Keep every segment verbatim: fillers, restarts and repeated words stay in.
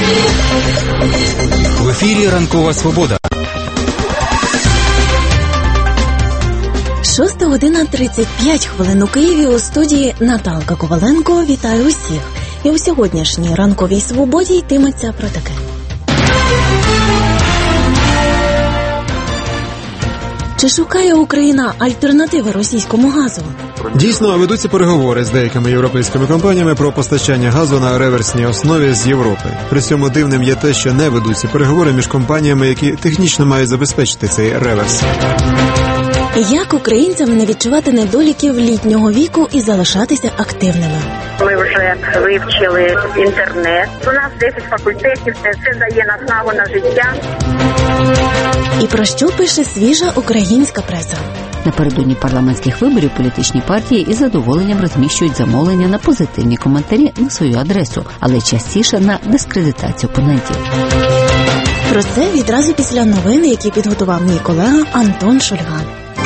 В ефірі «Ранкова свобода». шоста година тридцять п'ять хвилин у Києві. У студії Наталка Коваленко. Вітаю усіх. І у сьогоднішній «Ранковій свободі» йтиметься про таке. Чи шукає Україна альтернативи російському газу? Дійсно, ведуться переговори з деякими європейськими компаніями про постачання газу на реверсній основі з Європи. При цьому дивним є те, що не ведуться переговори між компаніями, які технічно мають забезпечити цей реверс. Як українцям не відчувати недоліків літнього віку і залишатися активними? Ми вже вивчили інтернет. У нас десять факультетів, це все дає наснагу на життя. І про що пише свіжа українська преса? Напередодні парламентських виборів політичні партії із задоволенням розміщують замовлення на позитивні коментарі на свою адресу, але частіше на дискредитацію опонентів. Про це відразу після новин, які підготував мій колега Антон Шульган.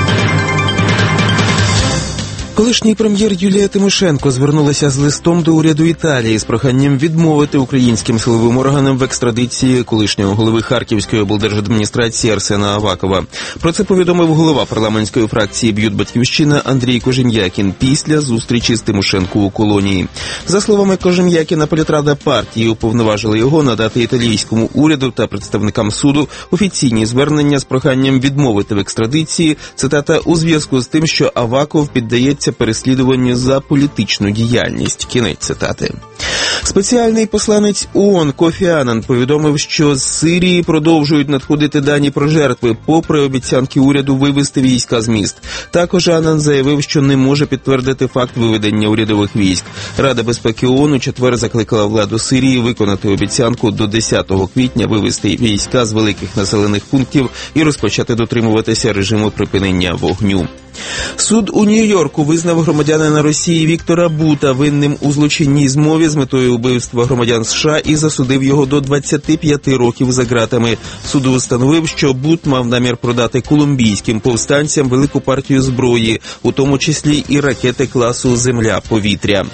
Колишній прем'єр Юлія Тимошенко звернулася з листом до уряду Італії з проханням відмовити українським силовим органам в екстрадиції колишнього голови Харківської облдержадміністрації Арсена Авакова. Про це повідомив голова парламентської фракції «Б'ют Батьківщина» Андрій Кожем'якін після зустрічі з Тимошенко у колонії. За словами Кожем'якіна, політрада партії уповноважила його надати італійському уряду та представникам суду офіційні звернення з проханням відмовити в екстрадиції, цитата, у зв'язку з тим, що Аваков піддається переслідуванню за політичну діяльність. Кінець цитати. Спеціальний посланець ООН Кофі Аннан повідомив, що з Сирії продовжують надходити дані про жертви, попри обіцянки уряду вивести війська з міст. Також Аннан заявив, що не може підтвердити факт виведення урядових військ. Рада безпеки ООН у четвер закликала владу Сирії виконати обіцянку до десятого квітня вивести війська з великих населених пунктів і розпочати дотримуватися режиму припинення вогню. Суд у Нью-Йорку визнав громадянина Росії Віктора Бута винним у злочинній змові з метою вбивства громадян США і засудив його до двадцяти п'яти років за ґратами. Суд установив, що Бут мав намір продати колумбійським повстанцям велику партію зброї, у тому числі і ракети класу «Земля-повітря».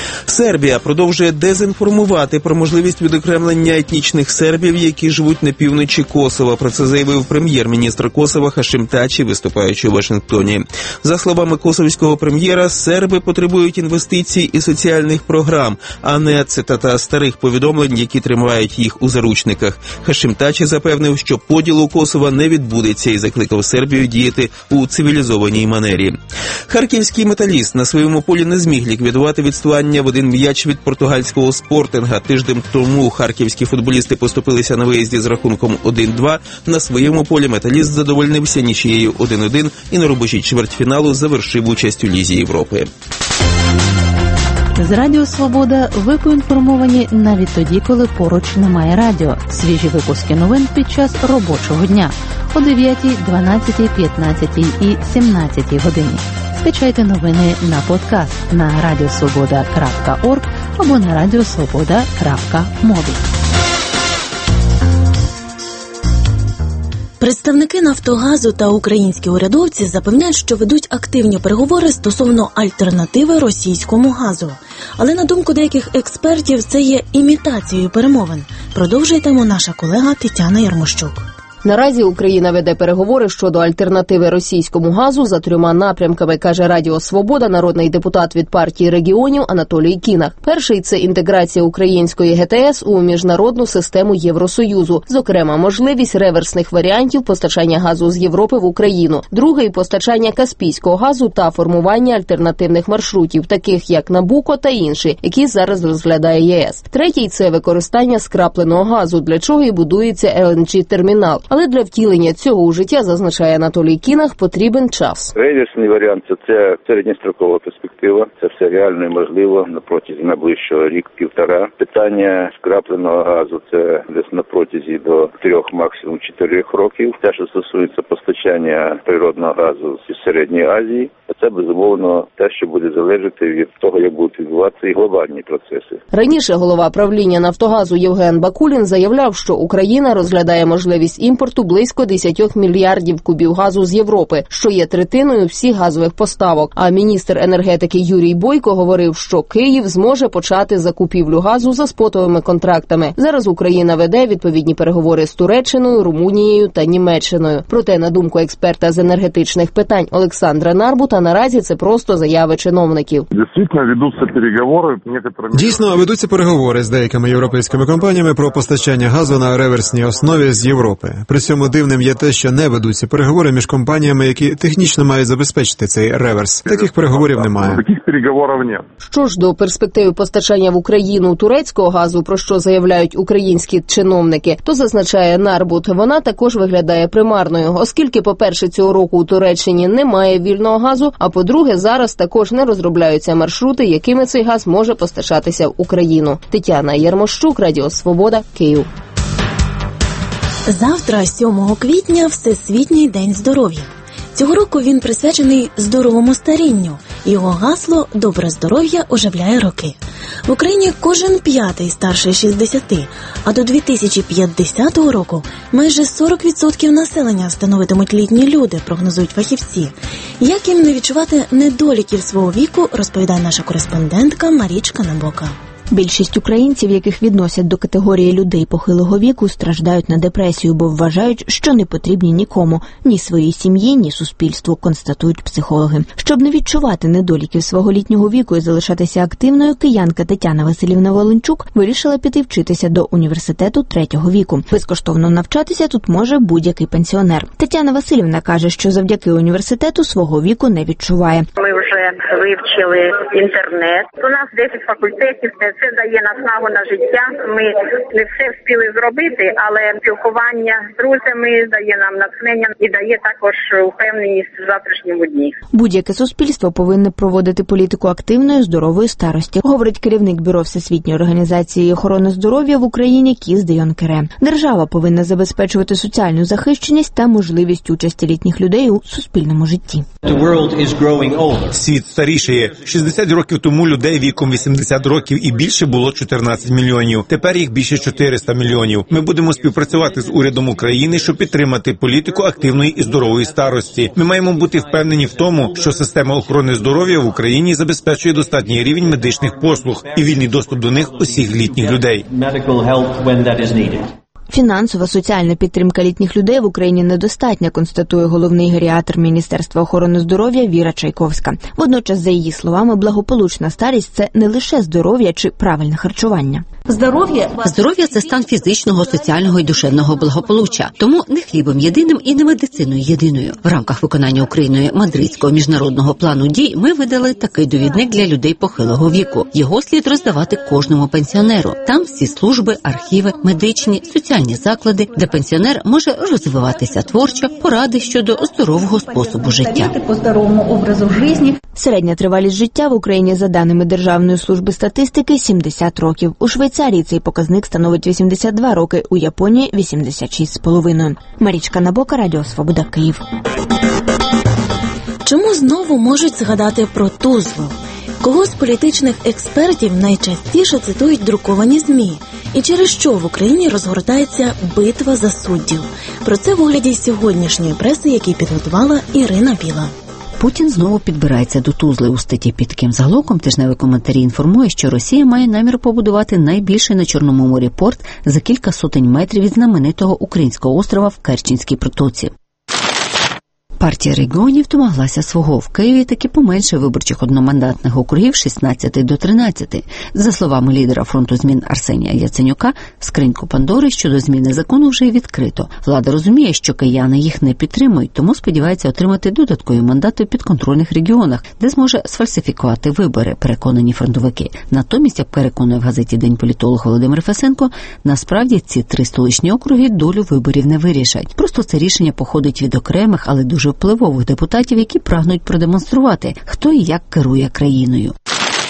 Сербія продовжує дезінформувати про можливість відокремлення етнічних сербів, які живуть на півночі Косова. Про це заявив прем'єр-міністр Косова Хашим Тачі, виступаючи у Вашингтоні. За словами косовського прем'єра, серби потребують інвестицій і соціальних програм, а не, цитата, старих повідомлень, які тримають їх у заручниках. Хашим Тачі запевнив, що поділу Косова не відбудеться і закликав Сербію діяти у цивілізованій манері. Харківський металіст на своєму полі не зміг ліквідувати відставання в один м'яч від португальського Спортинга. Тиждень тому харківські футболісти поступилися на виїзді з рахунком один-два. На своєму полі металіст задовольнився нічією один-один і на рубежі чвертьфіналу завершив участь у Лізі Європи. З Радіо Свобода ви поінформовані навіть тоді, коли поруч немає радіо. Свіжі випуски новин під час робочого дня о дев'ятій, дванадцятій, п'ятнадцятій і сімнадцятій годині. Скачайте новини на подкаст на радіосвобода крапка орг або на радіосвобода крапка мобі. Представники «Нафтогазу» та українські урядовці запевняють, що ведуть активні переговори стосовно альтернативи російському газу. Але на думку деяких експертів, це є імітацією перемовин. Продовжує тему наша колега Тетяна Ярмощук. Наразі Україна веде переговори щодо альтернативи російському газу за трьома напрямками, каже Радіо Свобода народний депутат від партії регіонів Анатолій Кінах. Перший – це інтеграція української ГТС у міжнародну систему Євросоюзу, зокрема можливість реверсних варіантів постачання газу з Європи в Україну. Другий – постачання каспійського газу та формування альтернативних маршрутів, таких як Набуко та інші, які зараз розглядає ЄС. Третій – це використання скрапленого газу, для чого і будується ел ен джі-термінал. Але для втілення цього у життя, зазначає Анатолій Кінах, потрібен час. Реверсний варіант – це середньострокова перспектива. Це все реально і можливо на протязі найближчого рік-півтора. Питання скрапленого газу – це десь на протязі до трьох, максимум чотирьох років. Те, що стосується постачання природного газу з Середньої Азії, це, безумовно, те, що буде залежати від того, як будуть відбуватися і глобальні процеси. Раніше голова правління «Нафтогазу» Євген Бакулін заявляв, що Україна розглядає можливість імпорту імпорту близько десять мільярдів кубів газу з Європи, що є третиною всіх газових поставок. А міністр енергетики Юрій Бойко говорив, що Київ зможе почати закупівлю газу за спотовими контрактами. Зараз Україна веде відповідні переговори з Туреччиною, Румунією та Німеччиною. Проте, на думку експерта з енергетичних питань Олександра Нарбута, наразі це просто заяви чиновників. Дійсно, ведуться переговори. Дійсно, ведуться переговори з деякими європейськими компаніями про постачання газу на реверсній основі з Європи. При цьому дивним є те, що не ведуться переговори між компаніями, які технічно мають забезпечити цей реверс. Таких переговорів немає. Таких переговорів немає. Що ж до перспективи постачання в Україну турецького газу, про що заявляють українські чиновники, то зазначає Нарбут, вона також виглядає примарною, оскільки, по-перше, цього року у Туреччині немає вільного газу, а по-друге, зараз також не розробляються маршрути, якими цей газ може постачатися в Україну. Тетяна Єрмощук, Радіо Свобода, Київ. Завтра, сьомого квітня, Всесвітній день здоров'я. Цього року він присвячений здоровому старінню. Його гасло «Добре здоров'я оживляє роки». В Україні кожен п'ятий старший шістдесят, а до дві тисячі п'ятдесятого року майже сорок відсотків населення становитимуть літні люди, прогнозують фахівці. Як їм не відчувати недоліків свого віку, розповідає наша кореспондентка Марічка Набока. Більшість українців, яких відносять до категорії людей похилого віку, страждають на депресію, бо вважають, що не потрібні нікому, ні своїй сім'ї, ні суспільству, констатують психологи. Щоб не відчувати недоліків свого літнього віку і залишатися активною, киянка Тетяна Василівна Волинчук вирішила піти вчитися до університету третього віку. Безкоштовно навчатися тут може будь-який пенсіонер. Тетяна Василівна каже, що завдяки університету свого віку не відчуває. Ми вже вивчили інтернет. У нас десять факультетів. Це дає наснагу на життя. Ми не все встигли зробити, але спілкування з друзями дає нам натхнення і дає також впевненість в завтрашньому дні. Будь-яке суспільство повинне проводити політику активної, здорової старості, говорить керівник Бюро Всесвітньої організації охорони здоров'я в Україні Кіс де Йонкере. Держава повинна забезпечувати соціальну захищеність та можливість участі літніх людей у суспільному житті. Світ старішає. шістдесят років тому людей віком вісімдесят років і більше було чотирнадцять мільйонів. Тепер їх більше чотириста мільйонів. Ми будемо співпрацювати з урядом України, щоб підтримати політику активної і здорової старості. Ми маємо бути впевнені в тому, що система охорони здоров'я в Україні забезпечує достатній рівень медичних послуг і вільний доступ до них усіх літніх людей. Фінансова соціальна підтримка літніх людей в Україні недостатня, констатує головний геріатр Міністерства охорони здоров'я Віра Чайковська. Водночас, за її словами, благополучна старість – це не лише здоров'я чи правильне харчування. Здоров'я здоров'я це стан фізичного, соціального і душевного благополуччя. Тому не хлібом єдиним і не медициною єдиною. В рамках виконання Україною Мадридського міжнародного плану дій ми видали такий довідник для людей похилого віку. Його слід роздавати кожному пенсіонеру. Там всі служби, архіви, медичні, соціальні заклади, де пенсіонер може розвиватися творчо, поради щодо здорового способу життя. Середня тривалість життя в Україні, за даними Державної служби статистики, сімдесят років. У Швейцарії цей показник становить вісімдесят два роки, у Японії – вісімдесят шість з половиною. Марічка Набока, Радіо Свобода, Київ. Чому знову можуть згадати про Тузлу? Кого з політичних експертів найчастіше цитують друковані ЗМІ? І через що в Україні розгортається битва за суддів? Про це в огляді сьогоднішньої преси, який підготувала Ірина Біла. Путін знову підбирається до Тузли. У статті під таким заголовком тижневий коментарі інформує, що Росія має намір побудувати найбільший на Чорному морі порт за кілька сотень метрів від знаменитого українського острова в Керченській протоці. Партія регіонів домоглася свого. В Києві таки поменше виборчих одномандатних округів шістнадцять до тринадцяти. За словами лідера фронту змін Арсенія Яценюка, скриньку Пандори щодо зміни закону вже відкрито. Влада розуміє, що кияни їх не підтримують, тому сподівається отримати додаткові мандати в підконтрольних регіонах, де зможе сфальсифікувати вибори, переконані фронтовики. Натомість, як переконує в газеті «День політолог» Володимир Фесенко, насправді ці три столичні округи долю виборів не вирішать. Просто це рішення походить від окремих, але дуже впливових депутатів, які прагнуть продемонструвати, хто і як керує країною.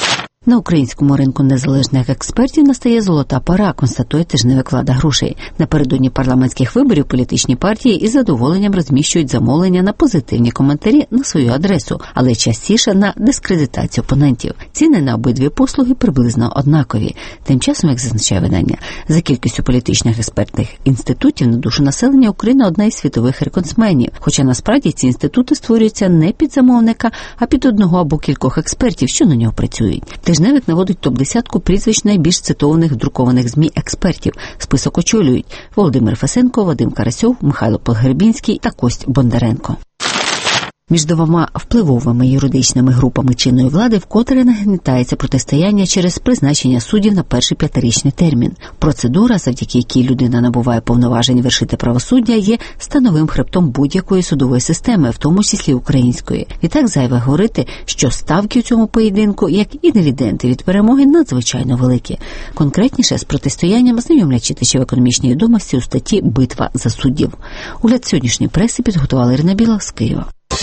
На українському ринку незалежних експертів настає золота пора, констатує тижневик «Влада грошей». Напередодні парламентських виборів політичні партії із задоволенням розміщують замовлення на позитивні коментарі на свою адресу, але частіше на дискредитацію опонентів. Ціни на обидві послуги приблизно однакові. Тим часом, як зазначає видання, за кількістю політичних експертних інститутів на душу населення Україна одна із світових рекордсменів. Хоча насправді ці інститути створюються не під замовника, а під одного або кількох експертів, що на нього працюють. Тижневик наводить топ-десятку прізвищ найбільш цитованих друкованих ЗМІ експертів. Список очолюють Володимир Фесенко, Вадим Карасьов, Михайло Погребінський та Кость Бондаренко. Між двома впливовими юридичними групами чинної влади вкотре нагнітається протистояння через призначення суддів на перший п'ятирічний термін. Процедура, завдяки якій людина набуває повноважень вершити правосуддя, є становим хребтом будь-якої судової системи, в тому числі української. Відтак зайве говорити, що ставки у цьому поєдинку, як і дивіденди від перемоги, надзвичайно великі. Конкретніше з протистоянням знайомлять читачів економічної відомості у статті «Битва за суддів». Огляд сьогоднішньої преси підготувала Ірина Біла з Києва.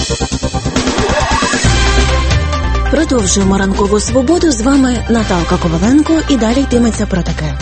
Продовжуємо ранкову свободу. З вами Наталка Коваленко і далі йтиметься про таке.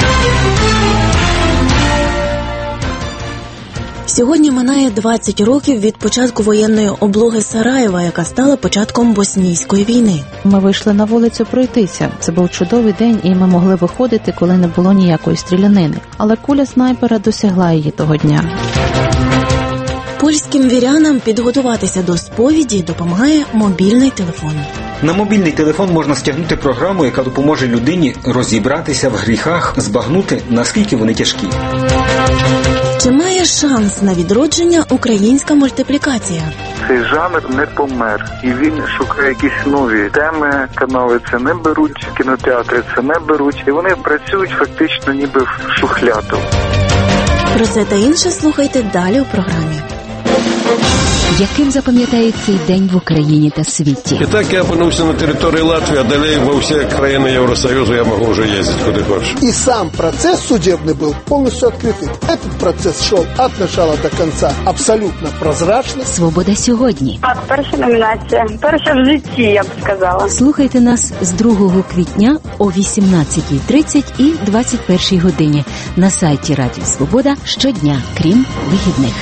Сьогодні минає двадцять років від початку воєнної облоги Сараєва, яка стала початком боснійської війни. Ми вийшли на вулицю пройтися. Це був чудовий день, і ми могли виходити, коли не було ніякої стрілянини. Але куля снайпера досягла її того дня. Польським вірянам підготуватися до сповіді допомагає мобільний телефон. На мобільний телефон можна стягнути програму, яка допоможе людині розібратися в гріхах, збагнути, наскільки вони тяжкі. Чи має шанс на відродження українська мультиплікація? Цей жанр не помер, і він шукає якісь нові теми. Канали це не беруть, кінотеатри це не беруть, і вони працюють фактично ніби в шухляду. Про це та інше слухайте далі у програмі. Яким запам'ятають цей день в Україні та світі? Итак, я опинився на території Латвії, а далі во всі країни Євросоюзу я можу вже їздити куди хочу. И сам процесс судебный был полностью открытый. Этот процесс шел от начала до конца абсолютно прозрачно. Свобода сьогодні. Так, перша номінація. Перша в житті, я б сказала. Слухайте нас з другого квітня о вісімнадцятій тридцять і двадцять першій годині на сайті Радіо Свобода щодня, крім вихідних.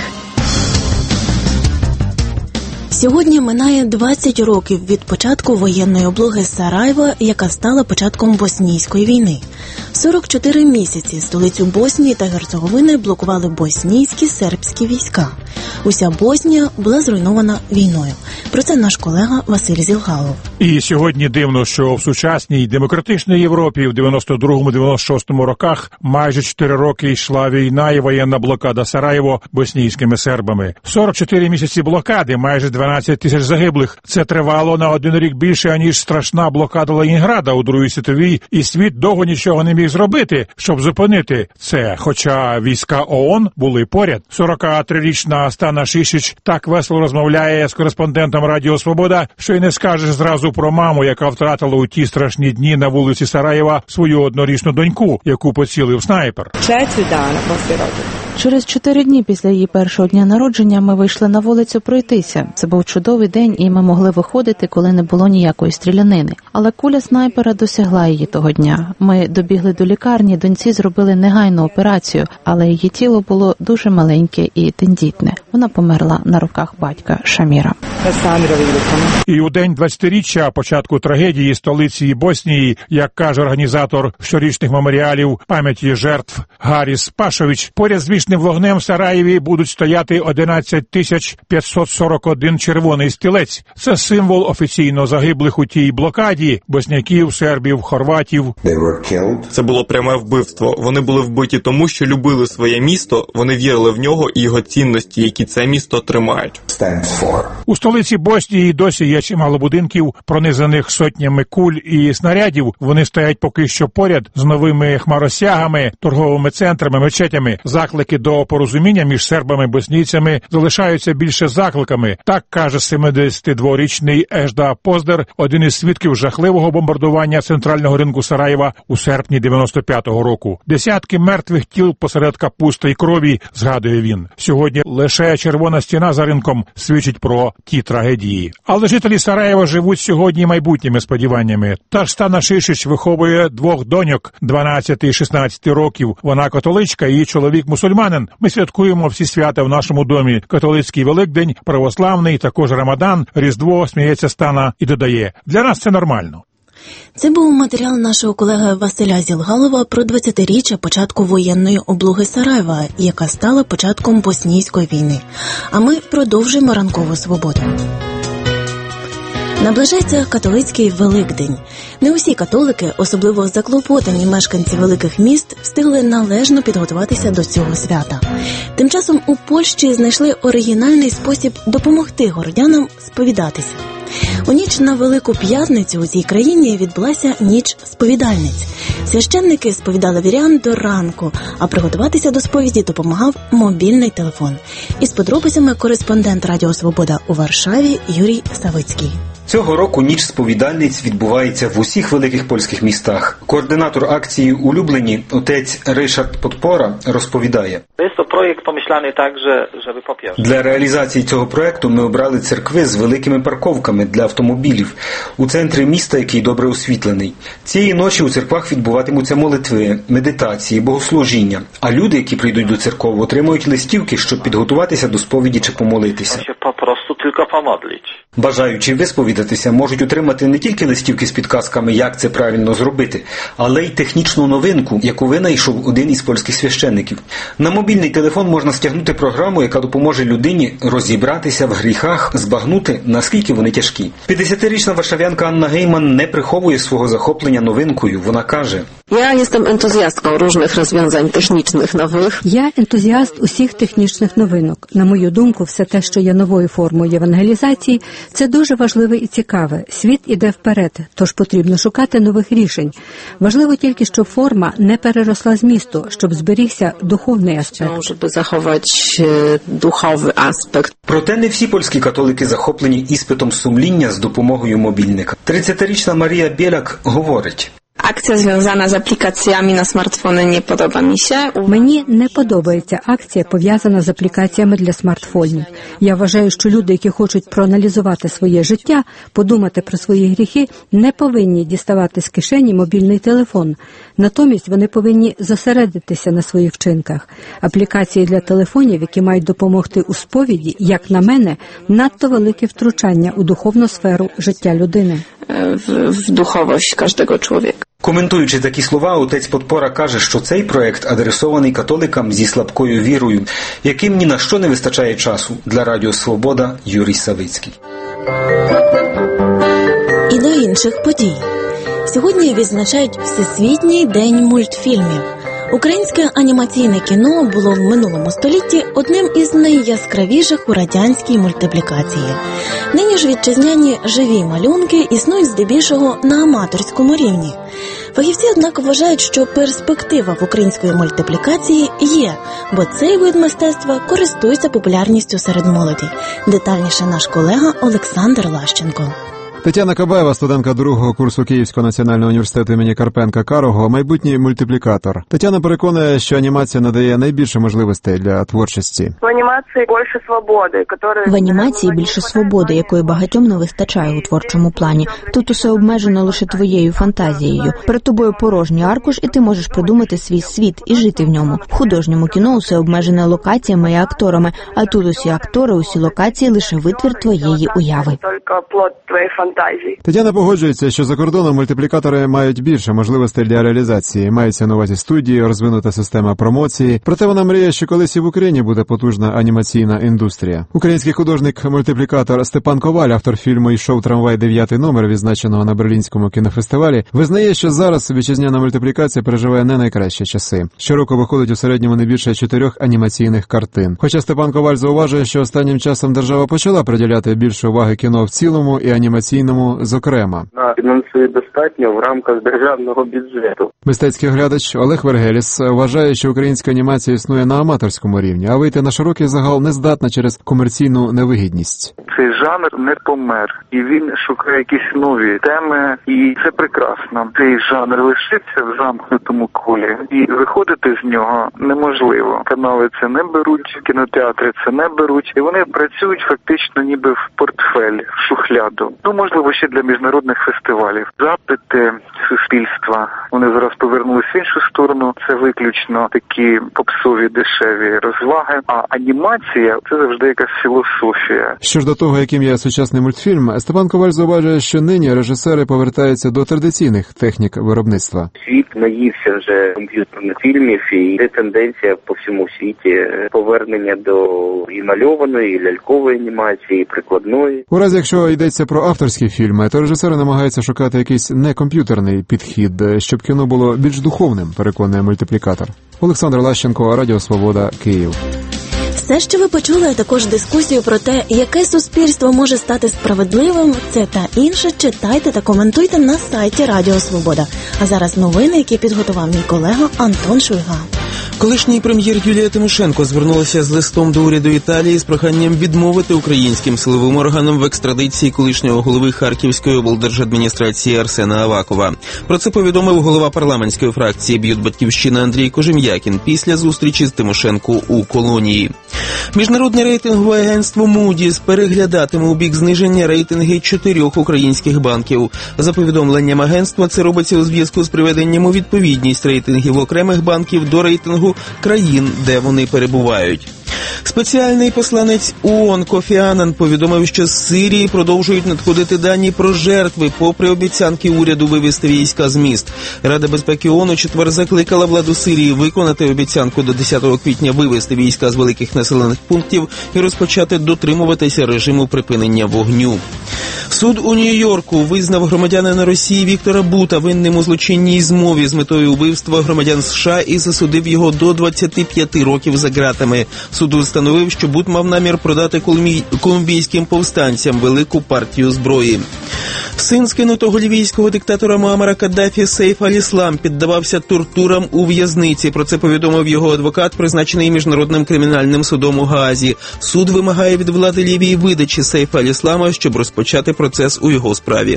Сьогодні минає двадцять років від початку воєнної облоги Сараєва, яка стала початком боснійської війни. сорок чотири місяці столицю Боснії та Герцеговини блокували боснійські сербські війська. Уся Боснія була зруйнована війною. Про це наш колега Василь Зілгалов. І сьогодні дивно, що в сучасній демократичній Європі в дев'яносто другому - дев'яносто шостому роках майже чотири роки йшла війна і воєнна блокада Сараєво боснійськими сербами. сорок чотири місяці блокади, майже дванадцять тисяч загиблих. Це тривало на один рік більше, аніж страшна блокада Ленінграда у Другій світовій, і світ довго нічого не міг зробити, щоб зупинити це, хоча війська ООН були поряд. сорокатрирічна Астана Шишич так весело розмовляє з кореспондентом Радіо Свобода, що й не скажеш зразу про маму, яка втратила у ті страшні дні на вулиці Сараєва свою однорічну доньку, яку поцілив снайпер. Четверть дана після роду. Через чотири дні після її першого дня народження ми вийшли на вулицю пройтися. Це був чудовий день, і ми могли виходити, коли не було ніякої стрілянини. Але куля снайпера досягла її того дня. Ми добігли до лікарні, доньці зробили негайну операцію, але її тіло було дуже маленьке і тендітне. Вона померла на руках батька Шаміра. І у день двадцятиріччя початку трагедії столиці Боснії, як каже організатор щорічних меморіалів пам'яті жертв Гаріс Пашович, поряд з вічним вогнем в Сараєві будуть стояти одинадцять тисяч п'ятсот сорок один червоний стілець. Це символ офіційно загиблих у тій блокаді босняків, сербів, хорватів. Це було пряме вбивство. Вони були вбиті тому, що любили своє місто, вони вірили в нього і його цінності, які це місто тримають. У столиці Боснії досі є чимало будинків, пронизаних сотнями куль і снарядів. Вони стоять поки що поряд з новими хмаросягами, торговими центрами, мечетями. Заклики до порозуміння між сербами і боснійцями залишаються більше закликами. Так каже семидесятидворічний Ежда Поздер, один із свідків жахливого бомбардування центрального ринку Сараєва у серпні дев'яносто п'ятого року. Десятки мертвих тіл посеред капусти і крові, згадує він. Сьогодні лише виглядає червона стіна за ринком, свідчить про ті трагедії. Але жителі Сараєва живуть сьогодні майбутніми сподіваннями. Та ж Стана Шишич виховує двох доньок дванадцяти і шістнадцяти років. Вона католичка, її чоловік мусульманин. Ми святкуємо всі свята в нашому домі. Католицький Великдень, православний, також Рамадан, Різдво, сміється Стана і додає: для нас це нормально. Це був матеріал нашого колеги Василя Зілгалова про двадцятиріччя початку воєнної облоги Сараєва, яка стала початком боснійської війни. А ми продовжуємо ранкову свободу. Наближається католицький Великдень. Не усі католики, особливо заклопотані мешканці великих міст, встигли належно підготуватися до цього свята. Тим часом у Польщі знайшли оригінальний спосіб допомогти городянам сповідатися. У ніч на Велику П'ятницю у цій країні відбулася ніч сповідальниць. Священники сповідали вірян до ранку, а приготуватися до сповіді допомагав мобільний телефон. Із подробицями кореспондент Радіо Свобода у Варшаві Юрій Савицький. Цього року ніч сповідальниць відбувається в усіх великих польських містах. Координатор акції «Улюблені» отець Ришард Подпора розповідає. Це проєкт помишляний так, щоб, по-перше, для реалізації цього проєкту ми обрали церкви з великими парковками для автомобілів у центрі міста, який добре освітлений. Цієї ночі у церквах відбуватимуться молитви, медитації, богослужіння, а люди, які прийдуть до церков, отримують листівки, щоб підготуватися до сповіді чи помолитися. Просто тільки помодлить. Бажаючи висповідатися, можуть отримати не тільки листівки з підказками, як це правильно зробити, але й технічну новинку, яку винайшов один із польських священників. На мобільний телефон можна стягнути програму, яка допоможе людині розібратися в гріхах, збагнути, наскільки вони тяжкі. п'ятдесятирічна варшавянка Анна Гейман не приховує свого захоплення новинкою. Вона каже: Я jestem entuzjastką różnych rozwiązań technicznych nowych. Я ентузіаст усіх технічних новинок. На мою думку, все те, що є новою формою євангелізації, це дуже важливе і цікаве. Світ іде вперед, тож потрібно шукати нових рішень. Важливо тільки, щоб форма не переросла змісту, щоб зберігся духовний аспект. Щоб заховати духовний аспект. Проте не всі польські католики захоплені іспитом сумління з допомогою мобільника. тридцятирічна Марія Біляк говорить: Акція зв'язана з аплікаціями на смартфони не подобає мені. Мені не подобається акція, пов'язана з аплікаціями для смартфонів. Я вважаю, що люди, які хочуть проаналізувати своє життя, подумати про свої гріхи, не повинні діставати з кишені мобільний телефон. Натомість вони повинні зосередитися на своїх вчинках. Аплікації для телефонів, які мають допомогти у сповіді, як на мене, надто велике втручання у духовну сферу життя людини. В, в духовість кожного чоловіка. Коментуючи такі слова, отець Подпора каже, що цей проект адресований католикам зі слабкою вірою, яким ні на що не вистачає часу. Для Радіо Свобода Юрій Савицький. І до інших подій. Сьогодні відзначають Всесвітній день мультфільмів. Українське анімаційне кіно було в минулому столітті одним із найяскравіших у радянській мультиплікації. Нині ж вітчизняні живі малюнки існують здебільшого на аматорському рівні. Фахівці, однак, вважають, що перспектива в української мультиплікації є, бо цей вид мистецтва користується популярністю серед молоді. Детальніше наш колега Олександр Лащенко. Тетяна Кабаєва, студентка другого курсу Київського національного університету імені Карпенка-Карого, майбутній мультиплікатор. Тетяна переконує, що анімація надає найбільше можливостей для творчості. В анімації більше свободи, в анімації більше свободи, якої багатьом не вистачає у творчому плані. Тут усе обмежено лише твоєю фантазією. Перед тобою порожній аркуш, і ти можеш придумати свій світ і жити в ньому. В художньому кіно усе обмежене локаціями і акторами, а тут усі актори, усі локації лише витвір твоєї уяви. Тетяна погоджується, що за кордоном мультиплікатори мають більше можливостей для реалізації. Мається на увазі студії, розвинута система промоції. Проте вона мріє, що колись і в Україні буде потужна анімаційна індустрія. Український художник-мультиплікатор Степан Коваль, автор фільму і шоу «Трамвай. Дев'ятий номер», відзначеного на Берлінському кінофестивалі, визнає, що зараз вітчизняна мультиплікація переживає не найкращі часи. Щороку виходить у середньому не більше чотирьох анімаційних картин. Хоча Степан Коваль зауважує, що останнім часом держава почала приділяти більше уваги кіно в цілому і анімаційним телевізійному зокрема. На фінансує достатньо в рамках державного бюджету. Мистецький оглядач Олег Вергеліс вважає, що українська анімація існує на аматорському рівні, а вийти на широкий загал не здатна через комерційну невигідність. Цей жанр не помер, і він шукає якісь нові теми, і це прекрасно. Цей жанр лишиться в замкнутому колі, і виходити з нього неможливо. Канали це не беруть, кінотеатри це не беруть, і вони працюють фактично ніби в портфель, в шухляду. Ну, можливо, ще для міжнародних фестивалів. Запити суспільства, вони зараз повернулися в іншу сторону, це виключно такі попсові, дешеві розваги, а анімація – це завжди якась філософія. Що ж до того, яким є сучасний мультфільм, Степан Коваль зауважує, що нині режисери повертаються до традиційних технік виробництва. Світ наївся вже комп'ютерних фільмів, і є тенденція по всьому світі повернення до і мальованої, і лялькової анімації, і прикладної. У разі, якщо йдеться про авторські фільми, то режисери намагаються шукати якийсь некомп'ютерний підхід, щоб кіно було більш духовним, переконує мультиплікатор. Олександр Лащенко, Радіо Свобода, Київ. Все, що ви почули, а також дискусію про те, яке суспільство може стати справедливим, це та інше, читайте та коментуйте на сайті Радіо Свобода. А зараз новини, які підготував мій колега Антон Шуйга. Колишній прем'єр Юлія Тимошенко звернулася з листом до уряду Італії з проханням відмовити українським силовим органам в екстрадиції колишнього голови Харківської облдержадміністрації Арсена Авакова. Про це повідомив голова парламентської фракції «Б'ют Батьківщина» Андрій Кожем'якін після зустрічі з Тимошенко у колонії. Міжнародне рейтингове агентство Moody's переглядатиме у бік зниження рейтинги чотирьох українських банків. За повідомленням агентства, це робиться у зв'язку з приведенням у відповідність рейтингів окремих банків до рейтингу країн, де вони перебувають. Спеціальний посланець ООН Кофі Аннан повідомив, що з Сирії продовжують надходити дані про жертви, попри обіцянки уряду вивести війська з міст. Рада безпеки ООН у четвер закликала владу Сирії виконати обіцянку до десятого квітня вивести війська з великих населених пунктів і розпочати дотримуватися режиму припинення вогню. Суд у Нью-Йорку визнав громадянина Росії Віктора Бута винним у злочинній змові з метою вбивства громадян США і засудив його до двадцяти п'яти років за ґратами. Суд встановив, що Бут мав намір продати колумбійським повстанцям велику партію зброї. Син скинутого лівійського диктатора Муаммара Каддафі Сейф аль-Іслам піддавався тортурам у в'язниці. Про це повідомив його адвокат, призначений Міжнародним кримінальним судом у Гаазі. Суд вимагає від влади Лівії видачі Сейфа аль-Іслама, щоб розпочати процес у його справі.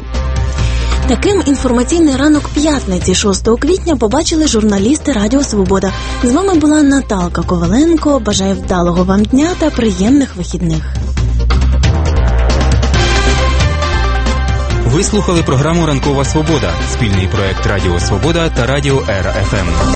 Таким інформаційний ранок п'ятниці, шостого квітня, побачили журналісти Радіо Свобода. З вами була Наталка Коваленко. Бажаю вдалого вам дня та приємних вихідних. Ви слухали програму «Ранкова Свобода» – спільний проект Радіо Свобода та Радіо Ера Еф Ем.